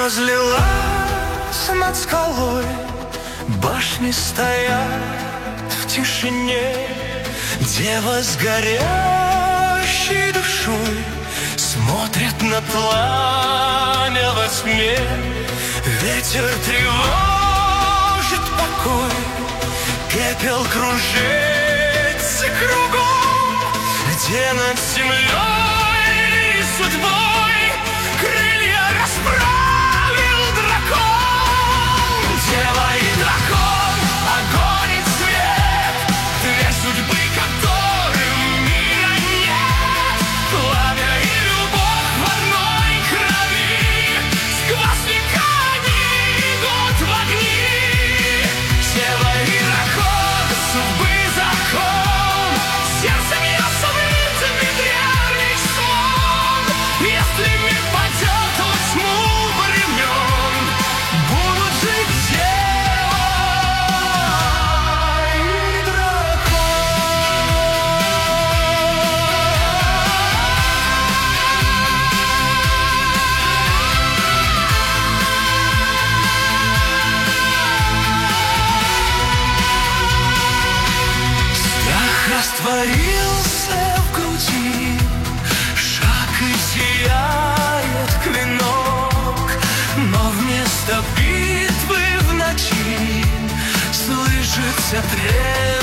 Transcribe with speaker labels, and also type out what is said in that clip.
Speaker 1: разлилась над скалой, башни стоят в тишине. Дева с горящей душой смотрит на пламя во тьме. Ветер тревожит покой, пепел кружится кругом, где над землей и судьбой крылья расправил дракон. Дева и дракон, огонь и свет, две судьбы, которым мира нет. Пламя и любовь в одной крови, сквозняка они идут в огни. Дева и дракон, судьбы закон, сердце бьется в ритме древних сон. Если мир падет во тьму времен, будут жить дева и страх растворился в груди, шаг и сияет клинок, но вместо битвы в ночи слышится треск